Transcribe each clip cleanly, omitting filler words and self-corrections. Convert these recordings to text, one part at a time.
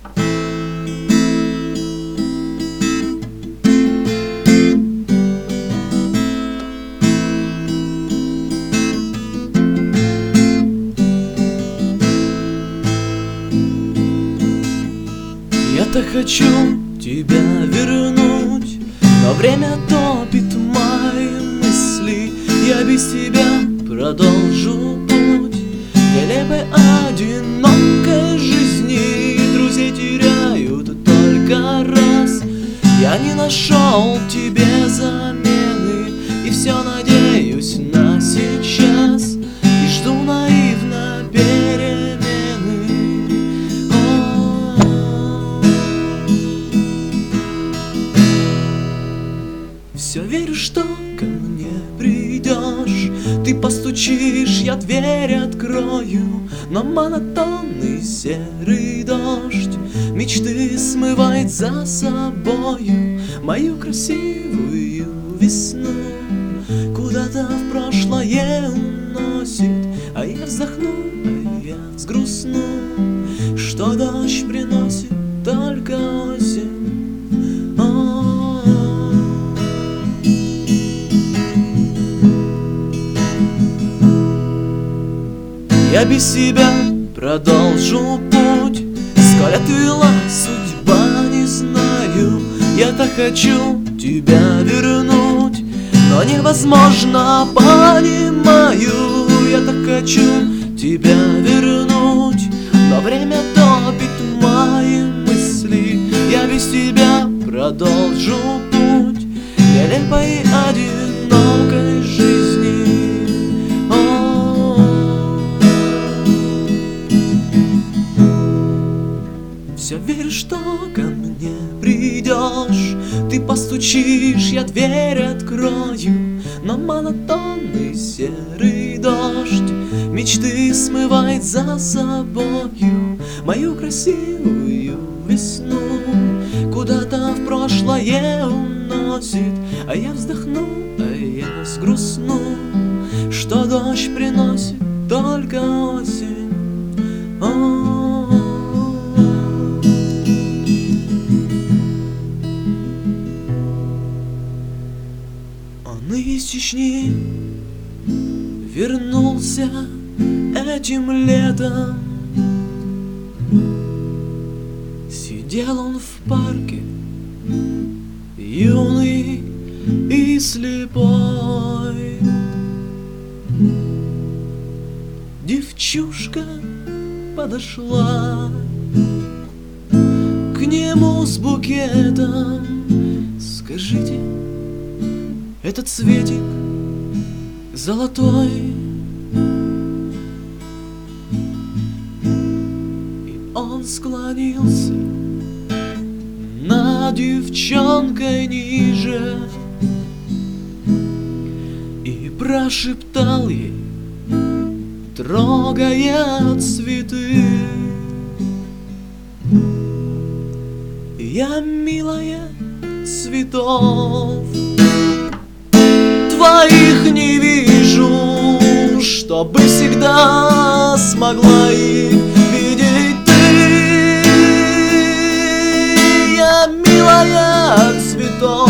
Я-то хочу тебя вернуть, но время топит мои мысли. Я без тебя продолжу путь нелепой одинокой жизни. Друзей теряют только раз. Я не нашел тебе замены, и все надеюсь на сейчас, и жду наивно перемены. Все верю, что ко мне придешь. Ты постучишь, я дверь открою, но монотонный серый дождь мечты смывает за собою мою красивую весну. Куда-то в прошлое уносит, а я вздохну, а я взгрустну, что дождь приносит только осень. Я без тебя продолжу путь, сколь отвела судьба, не знаю. Я так хочу тебя вернуть, но невозможно, понимаю. Я так хочу тебя вернуть, но время топит мои мысли. Я без тебя продолжу путь нелепой одинокой жизни. Все верю, что ко мне придешь. Ты постучишь, я дверь открою, но монотонный серый дождь мечты смывает за собою мою красивую весну. Куда-то в прошлое уносит, а я вздохну, а я взгрустну, что дождь приносит только осень. Он из Чечни вернулся этим летом. Сидел он в парке, юный и слепой. Девчушка подошла к нему с букетом. Скажите, этот цветик золотой? И он склонился над девчонкой ниже и прошептал ей, трогая цветы: я, милая, цветов твоих не вижу, чтобы всегда смогла их видеть ты. Я, милая, цветов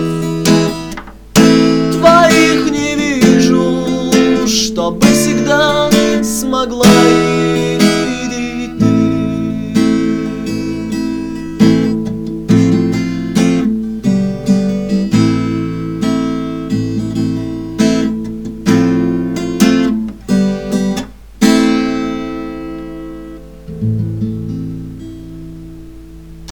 твоих не вижу, чтобы всегда смогла их видеть ты.